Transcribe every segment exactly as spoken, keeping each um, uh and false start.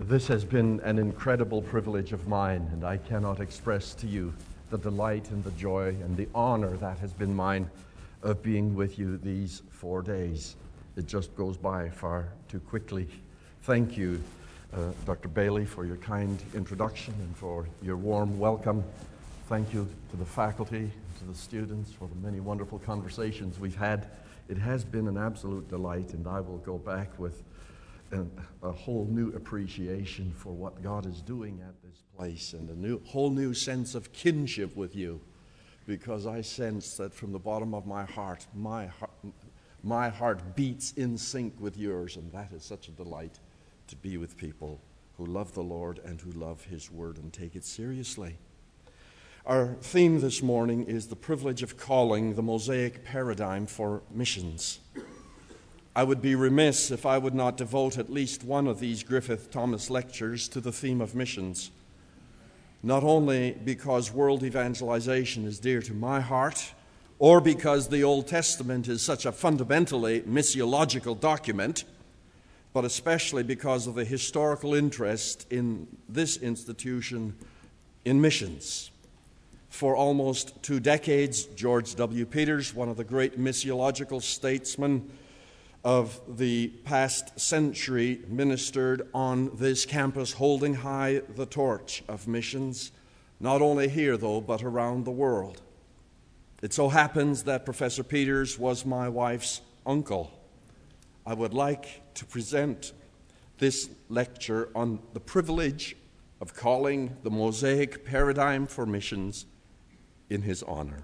This has been an incredible privilege of mine, and I cannot express to you the delight and the joy and the honor that has been mine of being with you these four days. It just goes by far too quickly. Thank you, uh, Doctor Bailey, for your kind introduction and for your warm welcome. Thank you to the faculty, to the students for the many wonderful conversations we've had. It has been an absolute delight, and I will go back with an, a whole new appreciation for what God is doing at this place and a new, whole new sense of kinship with you, because I sense that from the bottom of my heart, my heart, my heart beats in sync with yours, and that is such a delight to be with people who love the Lord and who love His Word and take it seriously. Our theme this morning is the privilege of calling, the Mosaic paradigm for missions. I would be remiss if I would not devote at least one of these Griffith Thomas lectures to the theme of missions, not only because world evangelization is dear to my heart, or because the Old Testament is such a fundamentally missiological document, but especially because of the historical interest in this institution in missions. For almost two decades, George W. Peters, one of the great missiological statesmen of the past century, ministered on this campus, holding high the torch of missions, not only here, though, but around the world. It so happens that Professor Peters was my wife's uncle. I would like to present this lecture on the privilege of calling the Mosaic paradigm for missions in his honor.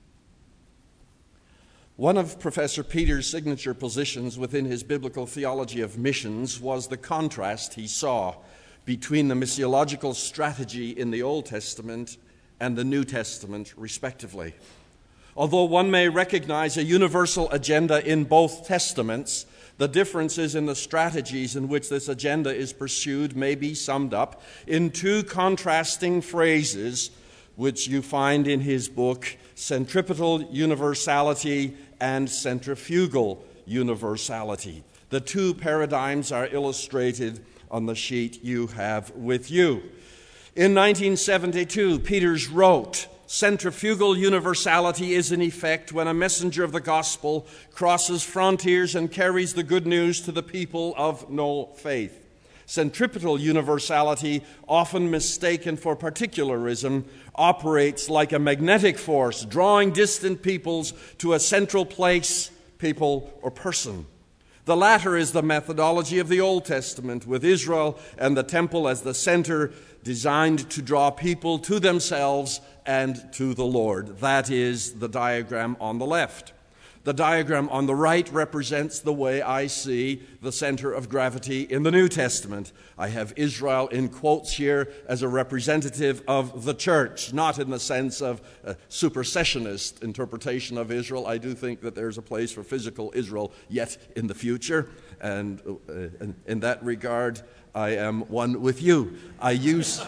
One of Professor Peters' signature positions within his biblical theology of missions was the contrast he saw between the missiological strategy in the Old Testament and the New Testament, respectively. Although one may recognize a universal agenda in both testaments, the differences in the strategies in which this agenda is pursued may be summed up in two contrasting phrases which you find in his book, Centripetal Universality and Centrifugal Universality. The two paradigms are illustrated on the sheet you have with you. In nineteen seventy-two, Peters wrote, "Centrifugal universality is in effect when a messenger of the gospel crosses frontiers and carries the good news to the people of no faith. Centripetal universality, often mistaken for particularism, operates like a magnetic force, drawing distant peoples to a central place, people, or person. The latter is the methodology of the Old Testament, with Israel and the temple as the center, designed to draw people to themselves and to the Lord." That is the diagram on the left. The diagram on the right represents the way I see the center of gravity in the New Testament. I have Israel in quotes here as a representative of the church, not in the sense of a supersessionist interpretation of Israel. I do think that there's a place for physical Israel yet in the future, and uh, in that regard, I am one with you. I use,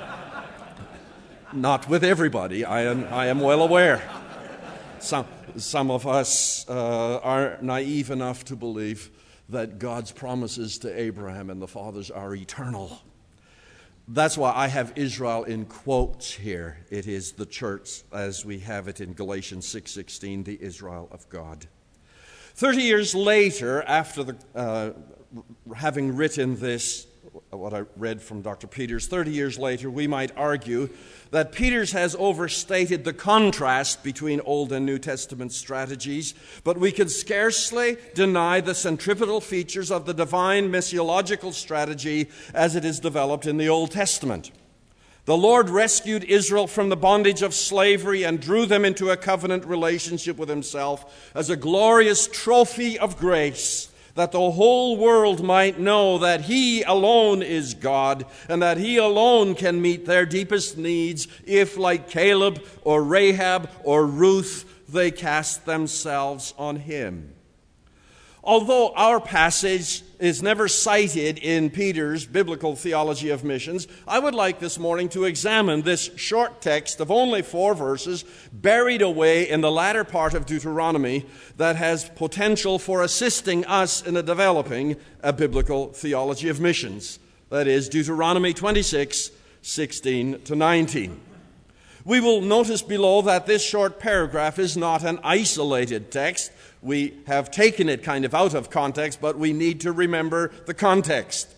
not with everybody, I am, I am well aware. Some, some of us uh, are naive enough to believe that God's promises to Abraham and the fathers are eternal. That's why I have Israel in quotes here. It is the church, as we have it in Galatians six sixteen, the Israel of God. Thirty years later, after the, uh, having written this, what I read from Doctor Peters, thirty years later, we might argue that Peters has overstated the contrast between Old and New Testament strategies, but we can scarcely deny the centripetal features of the divine missiological strategy as it is developed in the Old Testament. The Lord rescued Israel from the bondage of slavery and drew them into a covenant relationship with Himself as a glorious trophy of grace, that the whole world might know that He alone is God and that He alone can meet their deepest needs if, like Caleb or Rahab or Ruth, they cast themselves on Him. Although our passage is never cited in Peter's biblical theology of missions, I would like this morning to examine this short text of only four verses buried away in the latter part of Deuteronomy that has potential for assisting us in developing a biblical theology of missions. That is Deuteronomy twenty-six, sixteen to nineteen. We will notice below that this short paragraph is not an isolated text. We have taken it kind of out of context, but we need to remember the context.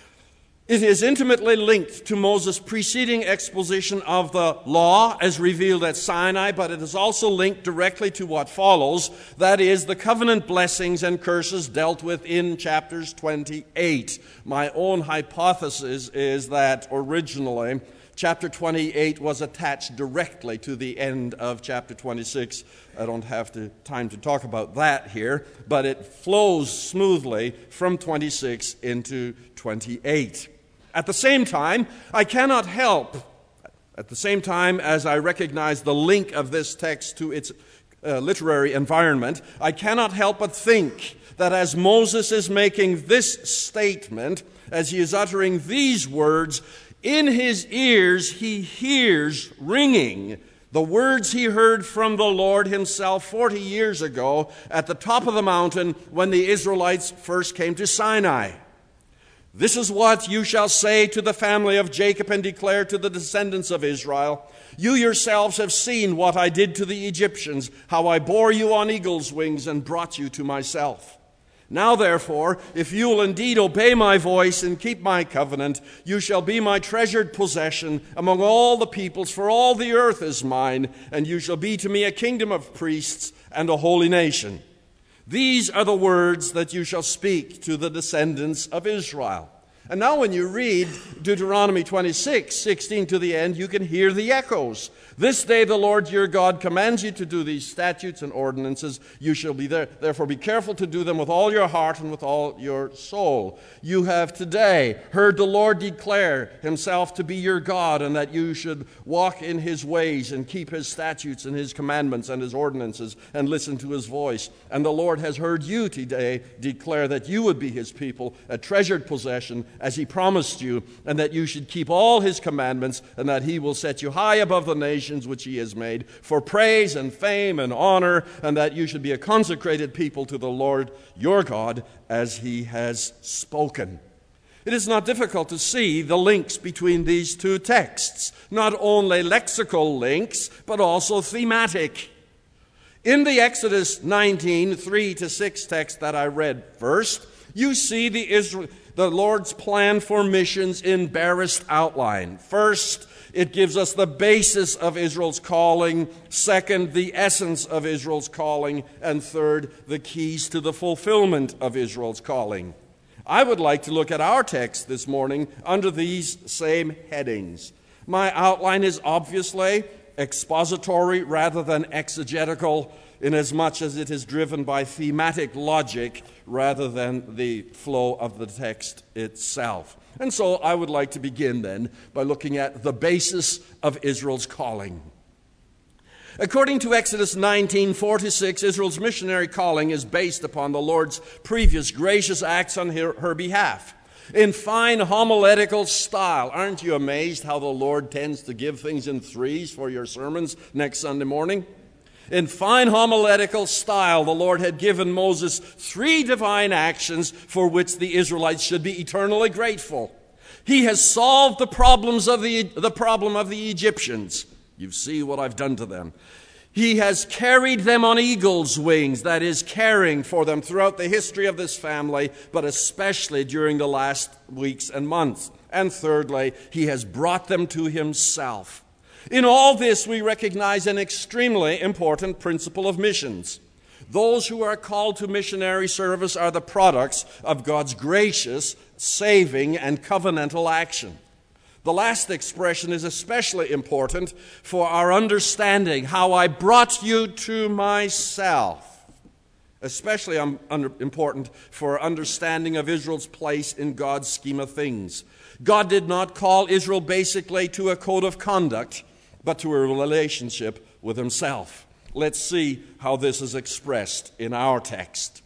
It is intimately linked to Moses' preceding exposition of the law as revealed at Sinai, but it is also linked directly to what follows, that is, the covenant blessings and curses dealt with in chapters twenty-eight. My own hypothesis is that originally chapter twenty-eight was attached directly to the end of chapter twenty-six. I don't have to, time to talk about that here, but it flows smoothly from twenty-six into twenty-eight. At the same time, I cannot help, at the same time as I recognize the link of this text to its uh, literary environment, I cannot help but think that as Moses is making this statement, as he is uttering these words, in his ears he hears ringing the words he heard from the Lord himself forty years ago at the top of the mountain when the Israelites first came to Sinai. This is what you shall say to the family of Jacob and declare to the descendants of Israel. You yourselves have seen what I did to the Egyptians, how I bore you on eagle's wings and brought you to myself. Now, therefore, if you will indeed obey my voice and keep my covenant, you shall be my treasured possession among all the peoples, for all the earth is mine, and you shall be to me a kingdom of priests and a holy nation. These are the words that you shall speak to the descendants of Israel. And now when you read Deuteronomy twenty-six, sixteen to the end, you can hear the echoes. This day the Lord your God commands you to do these statutes and ordinances. You shall be there, therefore be careful to do them with all your heart and with all your soul. You have today heard the Lord declare himself to be your God, and that you should walk in his ways and keep his statutes and his commandments and his ordinances and listen to his voice. And the Lord has heard you today declare that you would be his people, a treasured possession, as he promised you, and that you should keep all his commandments, and that he will set you high above the nations which he has made for praise and fame and honor, and that you should be a consecrated people to the Lord your God as he has spoken. It is not difficult to see the links between these two texts, not only lexical links, but also thematic. In the Exodus nineteen, three to six text that I read first, you see the Israel, the Lord's plan for missions in barest outline. First, it gives us the basis of Israel's calling. Second, the essence of Israel's calling. And third, the keys to the fulfillment of Israel's calling. I would like to look at our text this morning under these same headings. My outline is obviously expository rather than exegetical, inasmuch as it is driven by thematic logic rather than the flow of the text itself. And so I would like to begin then by looking at the basis of Israel's calling. According to Exodus nineteen, four to six, Israel's missionary calling is based upon the Lord's previous gracious acts on her, her behalf. In fine homiletical style. Aren't you amazed how the Lord tends to give things in threes for your sermons next Sunday morning? In fine homiletical style, the Lord had given Moses three divine actions for which the Israelites should be eternally grateful. He has solved the problems of the, the problem of the Egyptians. You see what I've done to them. He has carried them on eagle's wings, that is, caring for them throughout the history of this family, but especially during the last weeks and months. And thirdly, he has brought them to himself. In all this, we recognize an extremely important principle of missions. Those who are called to missionary service are the products of God's gracious, saving, and covenantal action. The last expression is especially important for our understanding how I brought you to myself. Especially important for understanding of Israel's place in God's scheme of things. God did not call Israel basically to a code of conduct, but to a relationship with himself. Let's see how this is expressed in our text.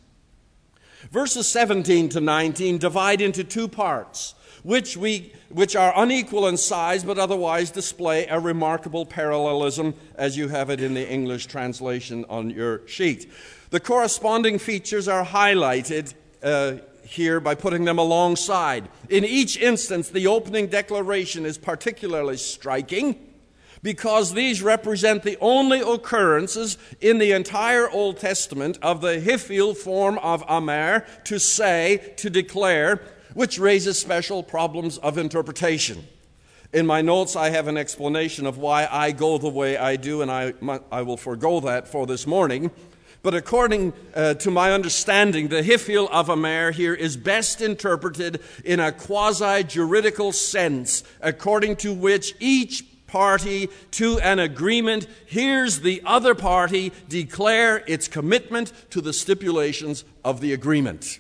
Verses seventeen to nineteen divide into two parts, which we which are unequal in size, but otherwise display a remarkable parallelism, as you have it in the English translation on your sheet. The corresponding features are highlighted uh, here by putting them alongside. In each instance, the opening declaration is particularly striking because these represent the only occurrences in the entire Old Testament of the hiphil form of amer, to say, to declare, which raises special problems of interpretation. In my notes, I have an explanation of why I go the way I do, and I, I will forego that for this morning. But according uh, to my understanding, the hiphil of amer here is best interpreted in a quasi-juridical sense, according to which each party to an agreement hears the other party declare its commitment to the stipulations of the agreement.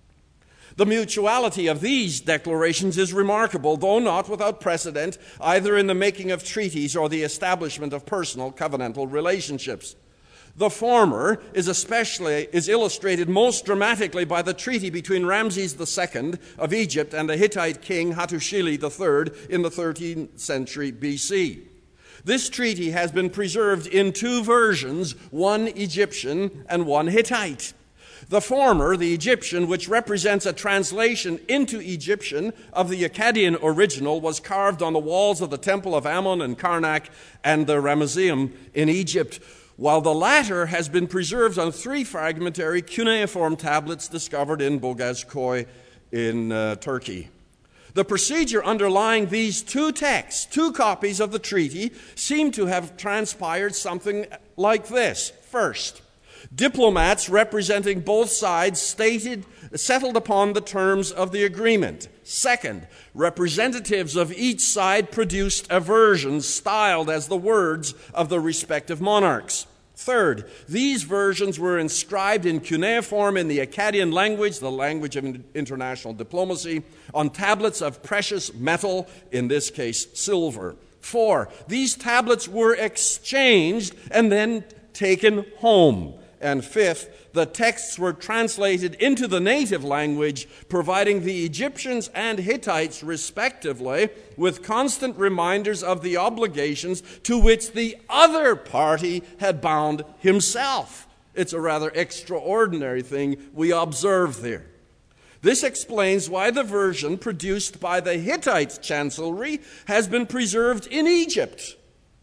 The mutuality of these declarations is remarkable, though not without precedent, either in the making of treaties or the establishment of personal covenantal relationships. The former is especially is illustrated most dramatically by the treaty between Ramses the Second of Egypt and the Hittite king Hattushili the Third in the thirteenth century B C. This treaty has been preserved in two versions, one Egyptian and one Hittite. The former, the Egyptian, which represents a translation into Egyptian of the Akkadian original, was carved on the walls of the temple of Ammon and Karnak and the Ramesseum in Egypt, while the latter has been preserved on three fragmentary cuneiform tablets discovered in Bogazkoy in uh, Turkey. The procedure underlying these two texts, two copies of the treaty, seem to have transpired something like this. First, diplomats representing both sides stated, settled upon the terms of the agreement. Second, representatives of each side produced a version styled as the words of the respective monarchs. Third, these versions were inscribed in cuneiform in the Akkadian language, the language of international diplomacy, on tablets of precious metal, in this case silver. Four, these tablets were exchanged and then taken home. And fifth, the texts were translated into the native language, providing the Egyptians and Hittites, respectively, with constant reminders of the obligations to which the other party had bound himself. It's a rather extraordinary thing we observe there. This explains why the version produced by the Hittite chancellery has been preserved in Egypt,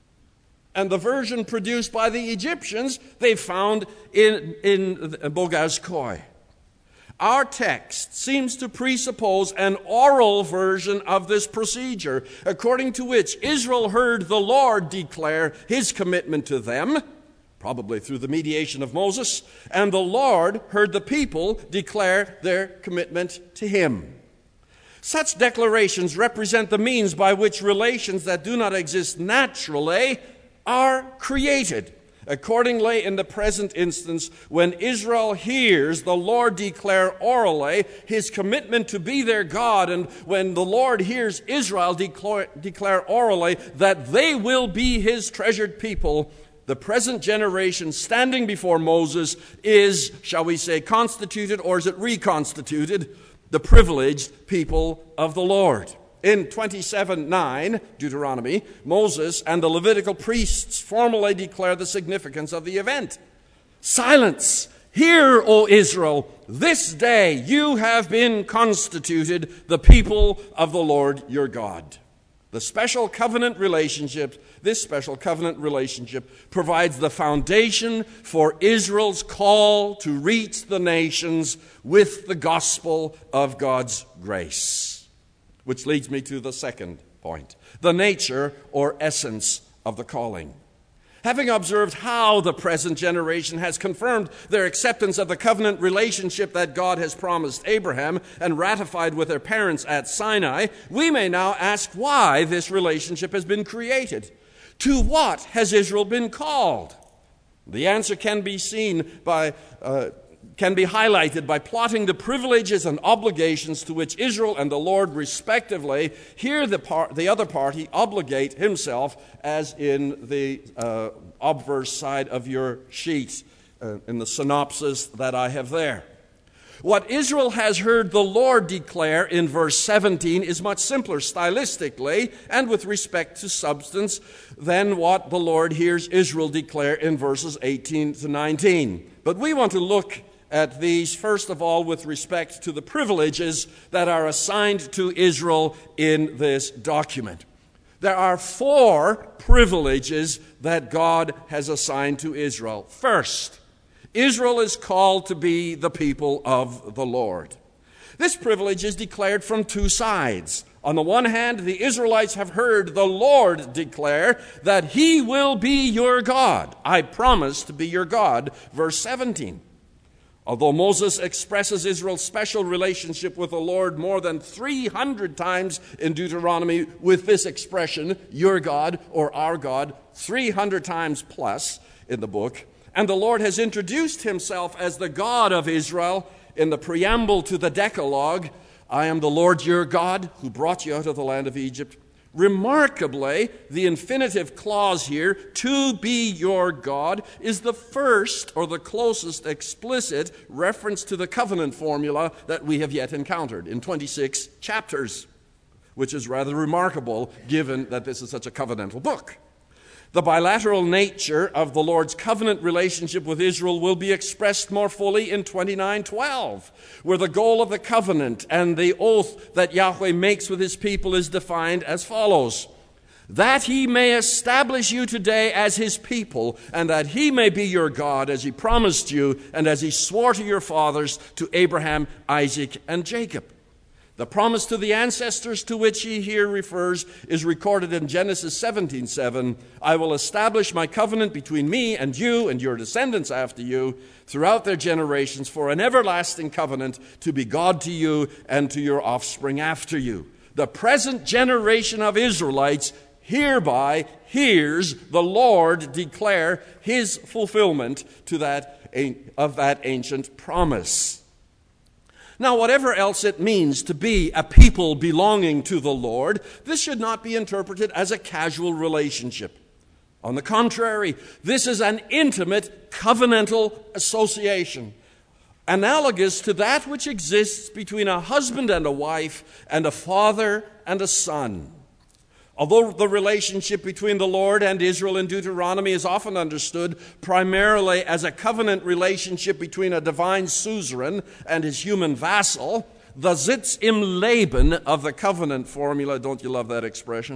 and the version produced by the Egyptians they found in, in Bogazkoy. Our text seems to presuppose an oral version of this procedure, according to which Israel heard the Lord declare his commitment to them, probably through the mediation of Moses, and the Lord heard the people declare their commitment to him. Such declarations represent the means by which relations that do not exist naturally are created. Accordingly, in the present instance, when Israel hears the Lord declare orally his commitment to be their God, and when the Lord hears Israel declare, declare orally that they will be his treasured people, the present generation standing before Moses is, shall we say, constituted, or is it reconstituted, the privileged people of the Lord. In twenty-seven nine, Deuteronomy, Moses and the Levitical priests formally declare the significance of the event. Silence! Hear, O Israel, this day you have been constituted the people of the Lord your God. The special covenant relationship, this special covenant relationship provides the foundation for Israel's call to reach the nations with the gospel of God's grace. Which leads me to the second point, the nature or essence of the calling. Having observed how the present generation has confirmed their acceptance of the covenant relationship that God has promised Abraham and ratified with their parents at Sinai, we may now ask why this relationship has been created. To what has Israel been called? The answer can be seen by uh, can be highlighted by plotting the privileges and obligations to which Israel and the Lord respectively, here the, par- the other party, obligate himself, as in the uh, obverse side of your sheet, uh, in the synopsis that I have there. What Israel has heard the Lord declare in verse seventeen is much simpler stylistically and with respect to substance than what the Lord hears Israel declare in verses eighteen to nineteen. But we want to look at these, first of all, with respect to the privileges that are assigned to Israel in this document. There are four privileges that God has assigned to Israel. First, Israel is called to be the people of the Lord. This privilege is declared from two sides. On the one hand, the Israelites have heard the Lord declare that He will be your God. I promise to be your God, verse seventeen. Although Moses expresses Israel's special relationship with the Lord more than three hundred times in Deuteronomy with this expression, your God or our God, three hundred times plus in the book, and the Lord has introduced Himself as the God of Israel in the preamble to the Decalogue, I am the Lord your God who brought you out of the land of Egypt. Remarkably, the infinitive clause here, to be your God, is the first or the closest explicit reference to the covenant formula that we have yet encountered in twenty-six chapters, which is rather remarkable given that this is such a covenantal book. The bilateral nature of the Lord's covenant relationship with Israel will be expressed more fully in twenty-nine twelve, where the goal of the covenant and the oath that Yahweh makes with His people is defined as follows: that He may establish you today as His people, and that He may be your God as He promised you, and as He swore to your fathers, to Abraham, Isaac, and Jacob. The promise to the ancestors to which He here refers is recorded in Genesis seventeen seven. I will establish my covenant between me and you and your descendants after you throughout their generations for an everlasting covenant to be God to you and to your offspring after you. The present generation of Israelites hereby hears the Lord declare His fulfillment to that of that ancient promise. Now, whatever else it means to be a people belonging to the Lord, this should not be interpreted as a casual relationship. On the contrary, this is an intimate covenantal association, analogous to that which exists between a husband and a wife and a father and a son. Although the relationship between the Lord and Israel in Deuteronomy is often understood primarily as a covenant relationship between a divine suzerain and his human vassal, the Sitz im Leben of the covenant formula, don't you love that expression?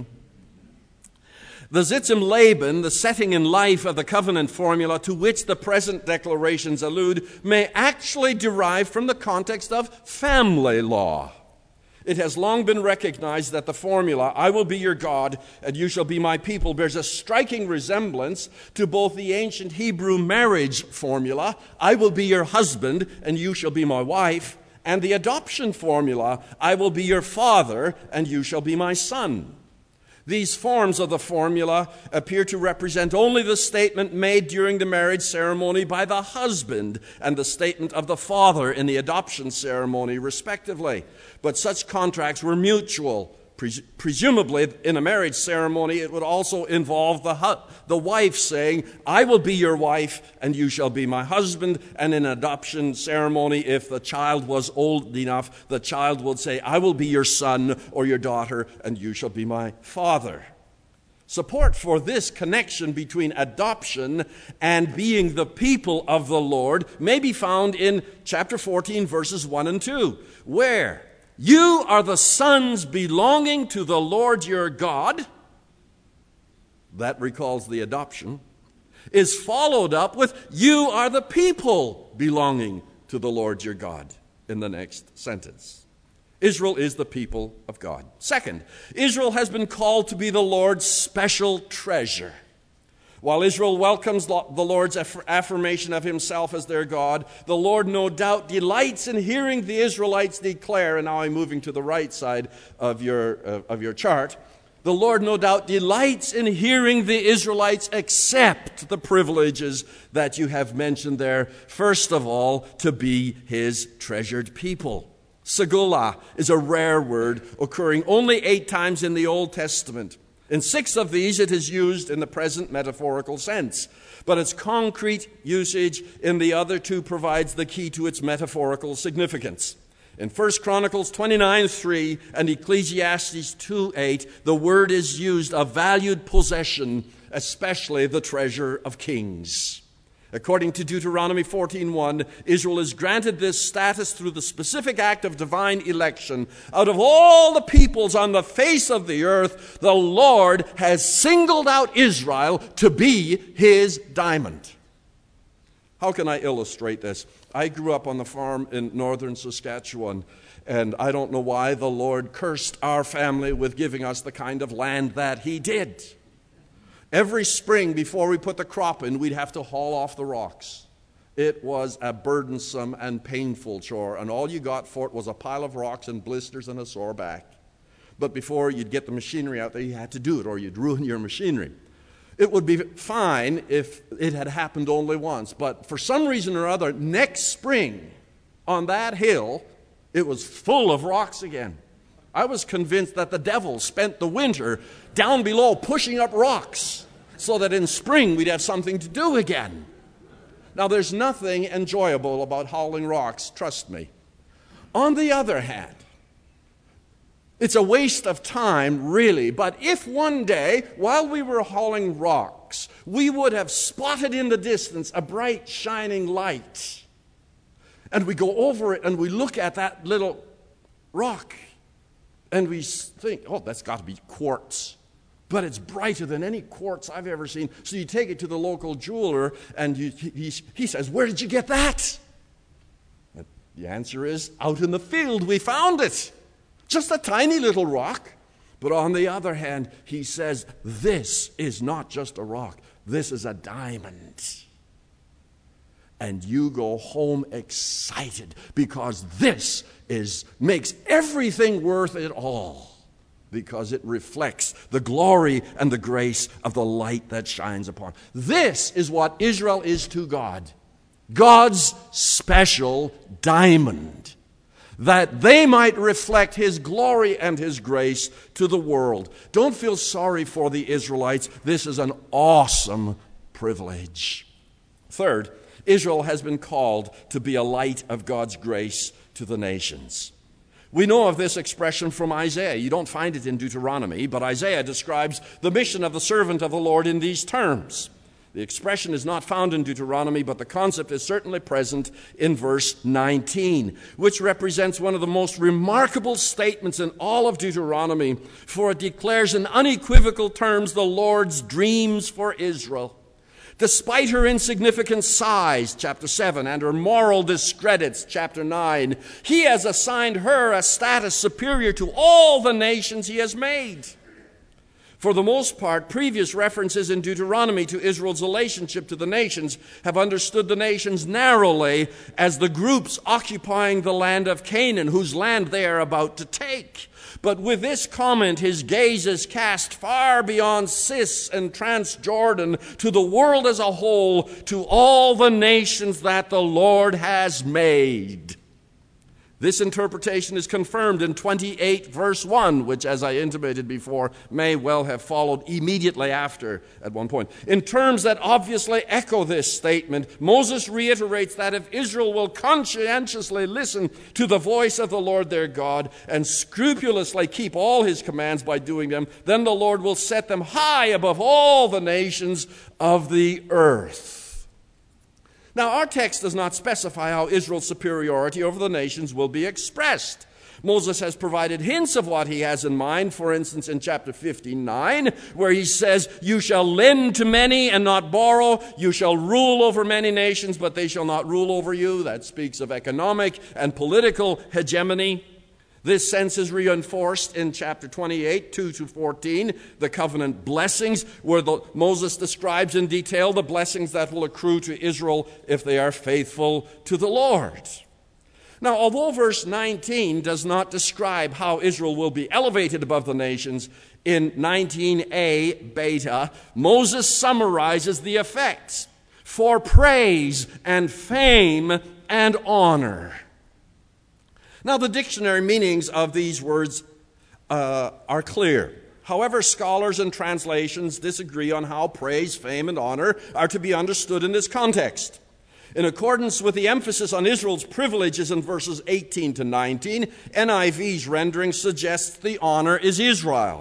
The Sitz im Leben, the setting in life of the covenant formula to which the present declarations allude, may actually derive from the context of family law. It has long been recognized that the formula, I will be your God and you shall be my people, bears a striking resemblance to both the ancient Hebrew marriage formula, I will be your husband and you shall be my wife, and the adoption formula, I will be your father and you shall be my son. These forms of the formula appear to represent only the statement made during the marriage ceremony by the husband and the statement of the father in the adoption ceremony, respectively. But such contracts were mutual. Pres- presumably, in a marriage ceremony, it would also involve the, hu- the wife saying, I will be your wife and you shall be my husband. And in an adoption ceremony, if the child was old enough, the child would say, I will be your son or your daughter and you shall be my father. Support for this connection between adoption and being the people of the Lord may be found in chapter fourteen, verses one and two, where you are the sons belonging to the Lord your God. That recalls the adoption. Is followed up with, you are the people belonging to the Lord your God in the next sentence. Israel is the people of God. Second, Israel has been called to be the Lord's special treasure. While Israel welcomes the Lord's affirmation of Himself as their God, the Lord no doubt delights in hearing the Israelites declare, and now I'm moving to the right side of your, uh, of your chart, the Lord no doubt delights in hearing the Israelites accept the privileges that you have mentioned there. First of all, to be His treasured people. Segula is a rare word occurring only eight times in the Old Testament. In six of these, it is used in the present metaphorical sense, but its concrete usage in the other two provides the key to its metaphorical significance. In First Chronicles twenty-nine three and Ecclesiastes two eight, the word is used of valued possession, especially the treasure of kings. According to Deuteronomy fourteen one, Israel is granted this status through the specific act of divine election. Out of all the peoples on the face of the earth, the Lord has singled out Israel to be his diamond. How can I illustrate this? I grew up on the farm in northern Saskatchewan, and I don't know why the Lord cursed our family with giving us the kind of land that he did. Every spring before we put the crop in, we'd have to haul off the rocks. It was a burdensome and painful chore, and all you got for it was a pile of rocks and blisters and a sore back. But before you'd get the machinery out there, you had to do it, or you'd ruin your machinery. It would be fine if it had happened only once, but for some reason or other, next spring on that hill, it was full of rocks again. I was convinced that the devil spent the winter down below pushing up rocks so that in spring we'd have something to do again. Now, there's nothing enjoyable about hauling rocks, trust me. On the other hand, it's a waste of time, really, but if one day, while we were hauling rocks, we would have spotted in the distance a bright, shining light, and we go over it and we look at that little rock, and we think, oh, that's got to be quartz. But it's brighter than any quartz I've ever seen. So you take it to the local jeweler, and you, he, he says, where did you get that? And the answer is, out in the field we found it. Just a tiny little rock. But on the other hand, he says, this is not just a rock. This is a diamond. And you go home excited because this is makes everything worth it all, because it reflects the glory and the grace of the light that shines upon. This is what Israel is to God, God's special diamond, that they might reflect his glory and his grace to the world. Don't feel sorry for the Israelites. This is an awesome privilege. Third, Israel has been called to be a light of God's grace to the nations. We know of this expression from Isaiah. You don't find it in Deuteronomy, but Isaiah describes the mission of the servant of the Lord in these terms. The expression is not found in Deuteronomy, but the concept is certainly present in verse nineteen, which represents one of the most remarkable statements in all of Deuteronomy, for it declares in unequivocal terms the Lord's dreams for Israel. Despite her insignificant size, chapter seven, and her moral discredits, chapter nine, he has assigned her a status superior to all the nations he has made. For the most part, previous references in Deuteronomy to Israel's relationship to the nations have understood the nations narrowly as the groups occupying the land of Canaan, whose land they are about to take. But with this comment, his gaze is cast far beyond Cis and Transjordan to the world as a whole, to all the nations that the Lord has made. This interpretation is confirmed in twenty-eight verse one, which, as I intimated before, may well have followed immediately after at one point. In terms that obviously echo this statement, Moses reiterates that if Israel will conscientiously listen to the voice of the Lord their God and scrupulously keep all his commands by doing them, then the Lord will set them high above all the nations of the earth. Now, our text does not specify how Israel's superiority over the nations will be expressed. Moses has provided hints of what he has in mind, for instance, in chapter fifty-nine, where he says, you shall lend to many and not borrow. You shall rule over many nations, but they shall not rule over you. That speaks of economic and political hegemony. This sense is reinforced in chapter twenty-eight, two to fourteen, the covenant blessings, where the, Moses describes in detail the blessings that will accrue to Israel if they are faithful to the Lord. Now, although verse nineteen does not describe how Israel will be elevated above the nations, in nineteen a beta, Moses summarizes the effects for praise and fame and honor. Now, the dictionary meanings of these words uh, are clear. However, scholars and translations disagree on how praise, fame, and honor are to be understood in this context. In accordance with the emphasis on Israel's privileges in verses eighteen to nineteen, N I V's rendering suggests the honor is Israel's.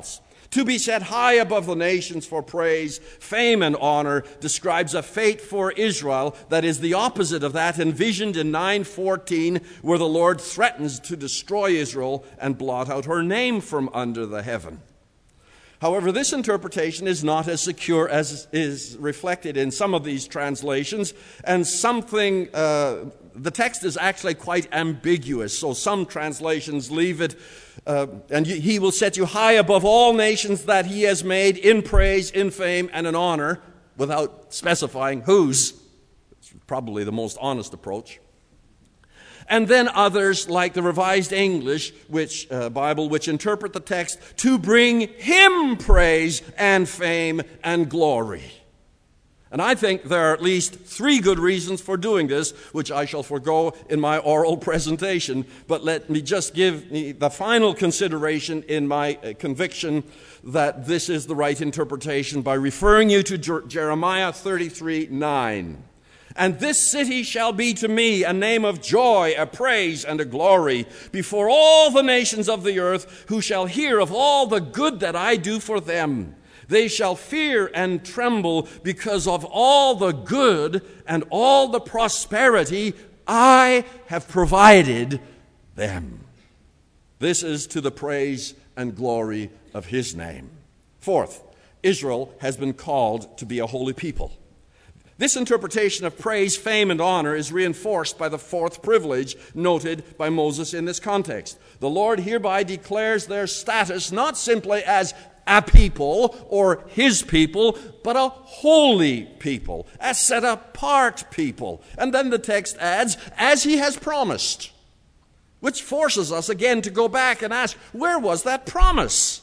To be set high above the nations for praise, fame, and honor describes a fate for Israel that is the opposite of that envisioned in nine fourteen, where the Lord threatens to destroy Israel and blot out her name from under the heaven. However, this interpretation is not as secure as is reflected in some of these translations, and something, uh, the text is actually quite ambiguous, so some translations leave it, uh, and he will set you high above all nations that he has made in praise, in fame, and in honor, without specifying whose. It's probably the most honest approach. And then others, like the Revised English which uh, Bible, which interpret the text to bring him praise and fame and glory. And I think there are at least three good reasons for doing this, which I shall forego in my oral presentation. But let me just give the final consideration in my conviction that this is the right interpretation by referring you to Jer- Jeremiah thirty-three nine. And this city shall be to me a name of joy, a praise, and a glory before all the nations of the earth, who shall hear of all the good that I do for them. They shall fear and tremble because of all the good and all the prosperity I have provided them. This is to the praise and glory of his name. Fourth, Israel has been called to be a holy people. This interpretation of praise, fame, and honor is reinforced by the fourth privilege noted by Moses in this context. The Lord hereby declares their status not simply as a people or his people, but a holy people, a set-apart people. And then the text adds, as he has promised, which forces us again to go back and ask, where was that promise?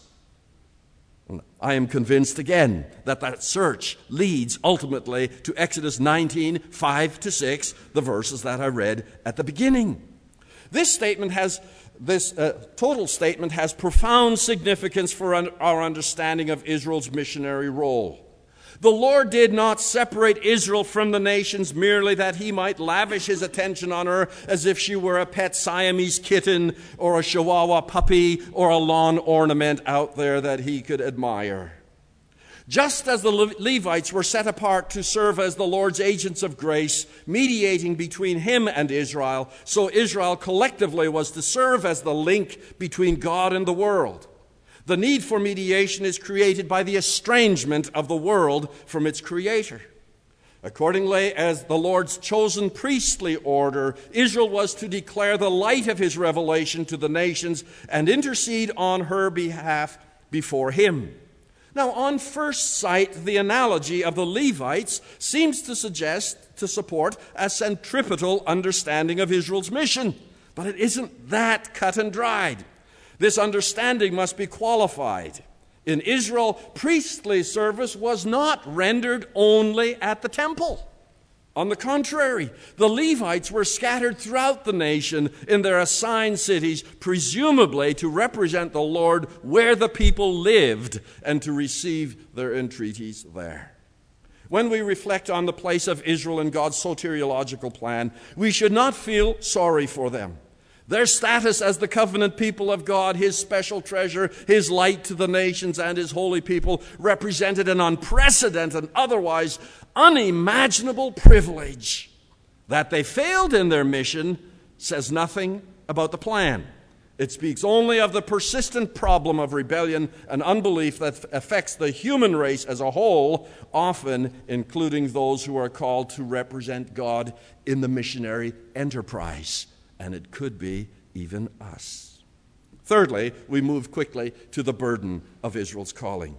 I am convinced again that that search leads ultimately to Exodus nineteen, five to six, the verses that I read at the beginning. This statement has, this uh, total statement has profound significance for un- our understanding of Israel's missionary role. The Lord did not separate Israel from the nations merely that he might lavish his attention on her as if she were a pet Siamese kitten or a Chihuahua puppy or a lawn ornament out there that he could admire. Just as the Le- Levites were set apart to serve as the Lord's agents of grace, mediating between him and Israel, so Israel collectively was to serve as the link between God and the world. The need for mediation is created by the estrangement of the world from its creator. Accordingly, as the Lord's chosen priestly order, Israel was to declare the light of his revelation to the nations and intercede on her behalf before him. Now, on first sight, the analogy of the Levites seems to suggest, to support, a centripetal understanding of Israel's mission. But it isn't that cut and dried. This understanding must be qualified. In Israel, priestly service was not rendered only at the temple. On the contrary, the Levites were scattered throughout the nation in their assigned cities, presumably to represent the Lord where the people lived and to receive their entreaties there. When we reflect on the place of Israel in God's soteriological plan, we should not feel sorry for them. Their status as the covenant people of God, his special treasure, his light to the nations and his holy people, represented an unprecedented, otherwise unimaginable privilege. That they failed in their mission says nothing about the plan. It speaks only of the persistent problem of rebellion and unbelief that affects the human race as a whole, often including those who are called to represent God in the missionary enterprise. And it could be even us. Thirdly, we move quickly to the burden of Israel's calling.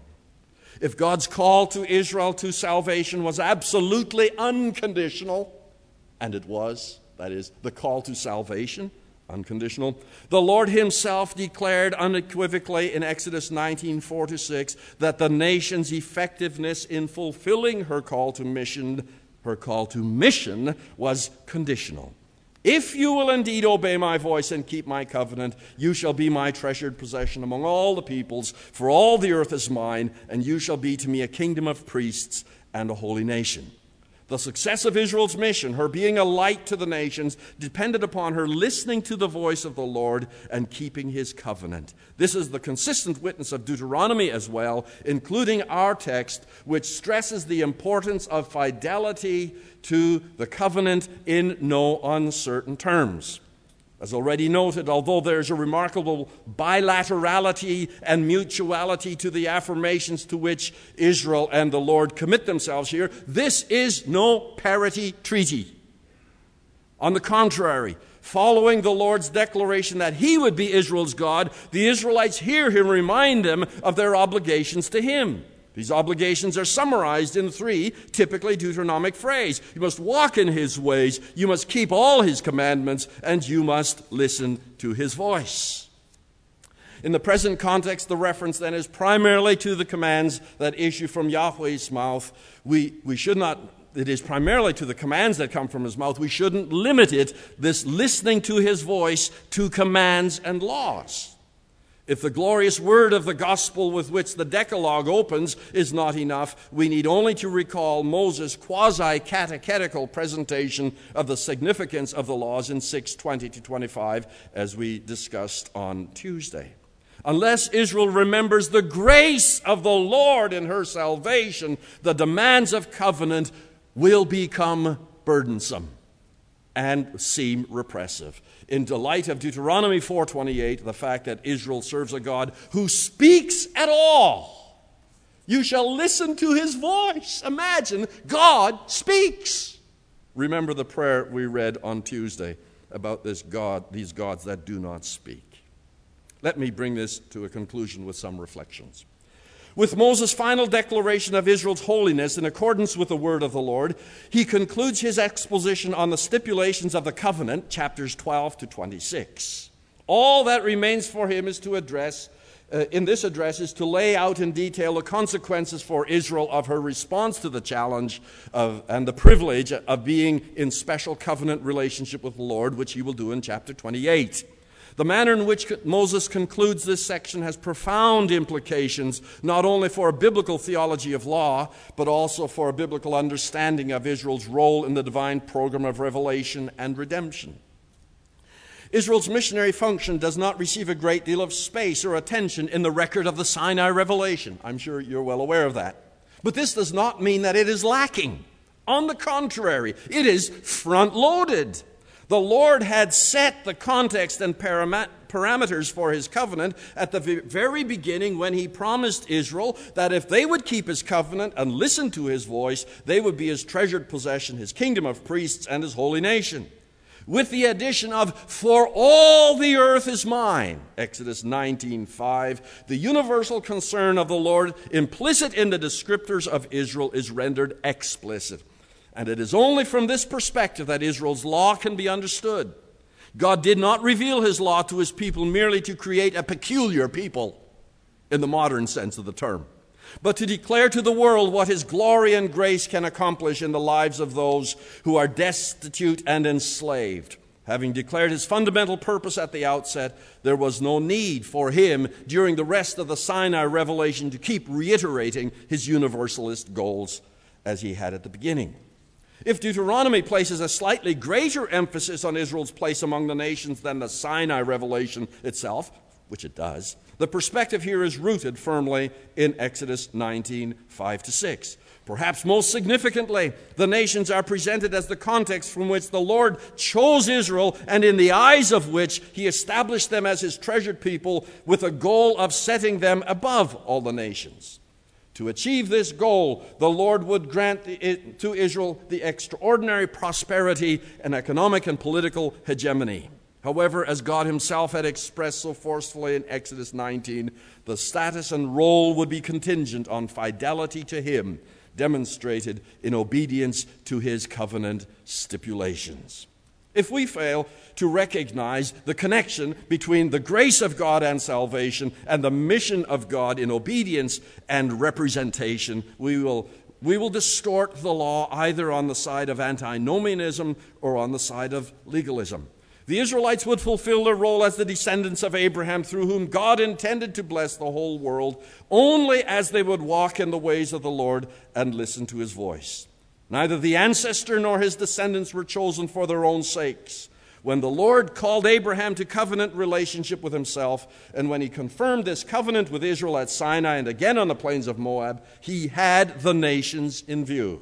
If God's call to Israel to salvation was absolutely unconditional, and it was, that is, the call to salvation, unconditional, the Lord himself declared unequivocally in Exodus nineteen, four to six, that the nation's effectiveness in fulfilling her call to mission, her call to mission was conditional. If you will indeed obey my voice and keep my covenant, you shall be my treasured possession among all the peoples, for all the earth is mine, and you shall be to me a kingdom of priests and a holy nation. The success of Israel's mission, her being a light to the nations, depended upon her listening to the voice of the Lord and keeping his covenant. This is the consistent witness of Deuteronomy as well, including our text, which stresses the importance of fidelity to the covenant in no uncertain terms. As already noted, although there is a remarkable bilaterality and mutuality to the affirmations to which Israel and the Lord commit themselves here, this is no parity treaty. On the contrary, following the Lord's declaration that he would be Israel's God, the Israelites hear him remind them of their obligations to him. These obligations are summarized in three typically Deuteronomic phrases. You must walk in his ways, you must keep all his commandments, and you must listen to his voice. In the present context, the reference then is primarily to the commands that issue from Yahweh's mouth. We, we should not, it is primarily to the commands that come from his mouth. We shouldn't limit it, this listening to his voice, to commands and laws. If the glorious word of the gospel with which the Decalogue opens is not enough, we need only to recall Moses' quasi-catechetical presentation of the significance of the laws in six twenty to twenty-five, as we discussed on Tuesday. Unless Israel remembers the grace of the Lord in her salvation, the demands of covenant will become burdensome and seem repressive. In the light of Deuteronomy four twenty-eight, the fact that Israel serves a God who speaks at all, you shall listen to his voice. Imagine, God speaks. Remember the prayer we read on Tuesday about this God, these gods that do not speak. Let me bring this to a conclusion with some reflections. With Moses' final declaration of Israel's holiness in accordance with the word of the Lord, he concludes his exposition on the stipulations of the covenant, chapters twelve to twenty-six. All that remains for him is to address, uh, in this address, is to lay out in detail the consequences for Israel of her response to the challenge of, and the privilege of being in special covenant relationship with the Lord, which he will do in chapter twenty-eight. The manner in which Moses concludes this section has profound implications, not only for a biblical theology of law, but also for a biblical understanding of Israel's role in the divine program of revelation and redemption. Israel's missionary function does not receive a great deal of space or attention in the record of the Sinai revelation. I'm sure you're well aware of that. But this does not mean that it is lacking. On the contrary, it is front-loaded. The Lord had set the context and parameters for his covenant at the very beginning when he promised Israel that if they would keep his covenant and listen to his voice, they would be his treasured possession, his kingdom of priests, and his holy nation. With the addition of, for all the earth is mine, Exodus nineteen five, the universal concern of the Lord implicit in the descriptors of Israel is rendered explicit. And it is only from this perspective that Israel's law can be understood. God did not reveal his law to his people merely to create a peculiar people in the modern sense of the term, but to declare to the world what his glory and grace can accomplish in the lives of those who are destitute and enslaved. Having declared his fundamental purpose at the outset, there was no need for him during the rest of the Sinai revelation to keep reiterating his universalist goals as he had at the beginning. If Deuteronomy places a slightly greater emphasis on Israel's place among the nations than the Sinai revelation itself, which it does, the perspective here is rooted firmly in Exodus nineteen five to six. Perhaps most significantly, the nations are presented as the context from which the Lord chose Israel and in the eyes of which he established them as his treasured people with a goal of setting them above all the nations. To achieve this goal, the Lord would grant to Israel the extraordinary prosperity and economic and political hegemony. However, as God himself had expressed so forcefully in Exodus nineteen, the status and role would be contingent on fidelity to him, demonstrated in obedience to his covenant stipulations. If we fail to recognize the connection between the grace of God and salvation and the mission of God in obedience and representation, we will, we will distort the law either on the side of antinomianism or on the side of legalism. The Israelites would fulfill their role as the descendants of Abraham through whom God intended to bless the whole world only as they would walk in the ways of the Lord and listen to his voice. Neither the ancestor nor his descendants were chosen for their own sakes. When the Lord called Abraham to covenant relationship with himself, and when he confirmed this covenant with Israel at Sinai and again on the plains of Moab, he had the nations in view.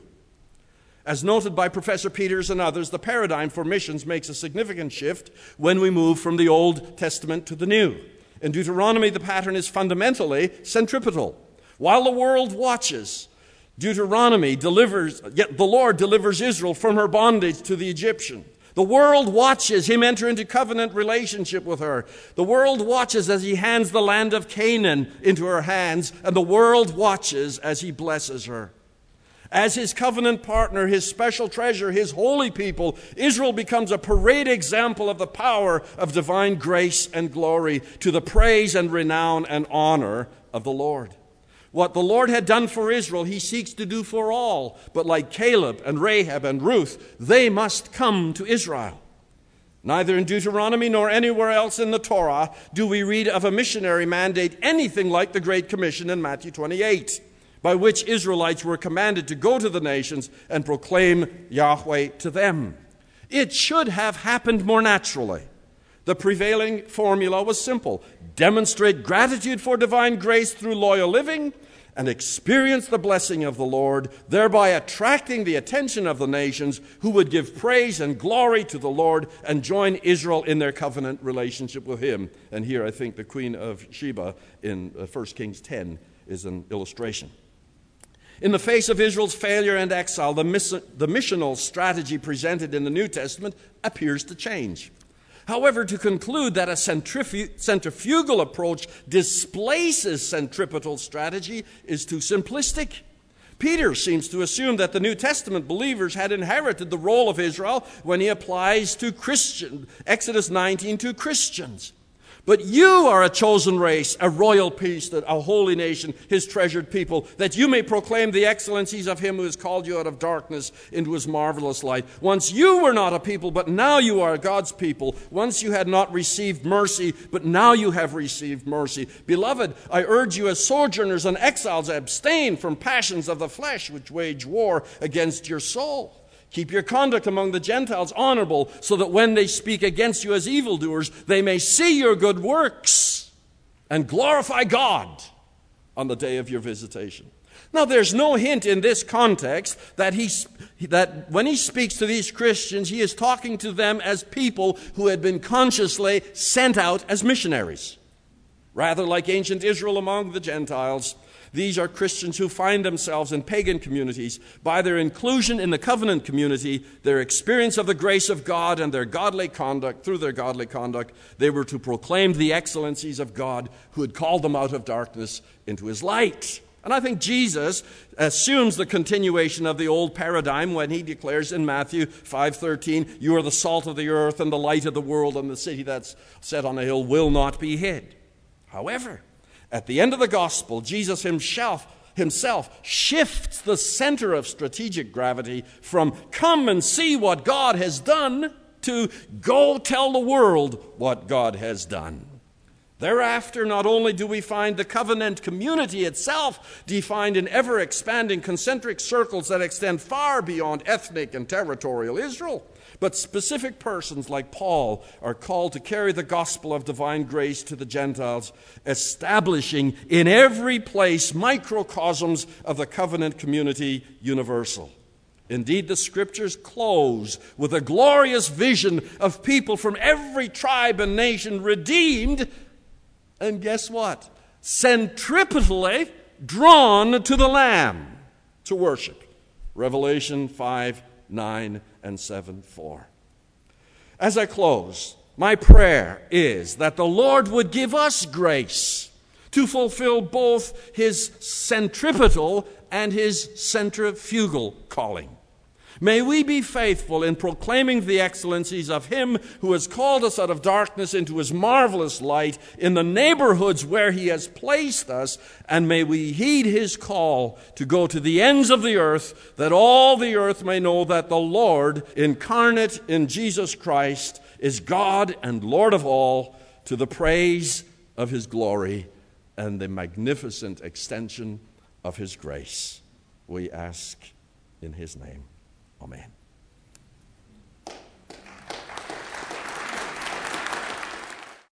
As noted by Professor Peters and others, the paradigm for missions makes a significant shift when we move from the Old Testament to the New. In Deuteronomy, the pattern is fundamentally centripetal. While the world watches, Deuteronomy delivers, yet the Lord delivers Israel from her bondage to the Egyptian. The world watches him enter into covenant relationship with her. The world watches as he hands the land of Canaan into her hands, and the world watches as he blesses her. As his covenant partner, his special treasure, his holy people, Israel becomes a parade example of the power of divine grace and glory to the praise and renown and honor of the Lord. What the Lord had done for Israel, he seeks to do for all. But like Caleb and Rahab and Ruth, they must come to Israel. Neither in Deuteronomy nor anywhere else in the Torah do we read of a missionary mandate anything like the Great Commission in Matthew twenty-eight, by which Israelites were commanded to go to the nations and proclaim Yahweh to them. It should have happened more naturally. The prevailing formula was simple: demonstrate gratitude for divine grace through loyal living and experience the blessing of the Lord, thereby attracting the attention of the nations who would give praise and glory to the Lord and join Israel in their covenant relationship with him. And here I think the Queen of Sheba in First Kings ten is an illustration. In the face of Israel's failure and exile, the, miss- the missional strategy presented in the New Testament appears to change. However, to conclude that a centrifu- centrifugal approach displaces centripetal strategy is too simplistic. Peter seems to assume that the New Testament believers had inherited the role of Israel when he applies to Christian, Exodus nineteen to Christians. But you are a chosen race, a royal priesthood, a holy nation, his treasured people, that you may proclaim the excellencies of him who has called you out of darkness into his marvelous light. Once you were not a people, but now you are God's people. Once you had not received mercy, but now you have received mercy. Beloved, I urge you as sojourners and exiles, abstain from passions of the flesh which wage war against your soul. Keep your conduct among the Gentiles honorable, so that when they speak against you as evildoers, they may see your good works and glorify God on the day of your visitation. Now, there's no hint in this context that he, that when he speaks to these Christians, he is talking to them as people who had been consciously sent out as missionaries. Rather, like ancient Israel among the Gentiles, these are Christians who find themselves in pagan communities. By their inclusion in the covenant community, their experience of the grace of God and their godly conduct, through their godly conduct, they were to proclaim the excellencies of God who had called them out of darkness into his light. And I think Jesus assumes the continuation of the old paradigm when he declares in Matthew five thirteen, you are the salt of the earth and the light of the world, and the city that's set on a hill will not be hid. However, at the end of the gospel, Jesus himself, himself shifts the center of strategic gravity from come and see what God has done to go tell the world what God has done. Thereafter, not only do we find the covenant community itself defined in ever-expanding concentric circles that extend far beyond ethnic and territorial Israel, but specific persons like Paul are called to carry the gospel of divine grace to the Gentiles, establishing in every place microcosms of the covenant community universal. Indeed, the scriptures close with a glorious vision of people from every tribe and nation redeemed, and guess what? Centripetally drawn to the Lamb to worship. Revelation five, nine, and seven, four. As I close, my prayer is that the Lord would give us grace to fulfill both his centripetal and his centrifugal calling. May we be faithful in proclaiming the excellencies of him who has called us out of darkness into his marvelous light in the neighborhoods where he has placed us, and may we heed his call to go to the ends of the earth, that all the earth may know that the Lord, incarnate in Jesus Christ, is God and Lord of all, to the praise of his glory and the magnificent extension of his grace. We ask in his name. Amen.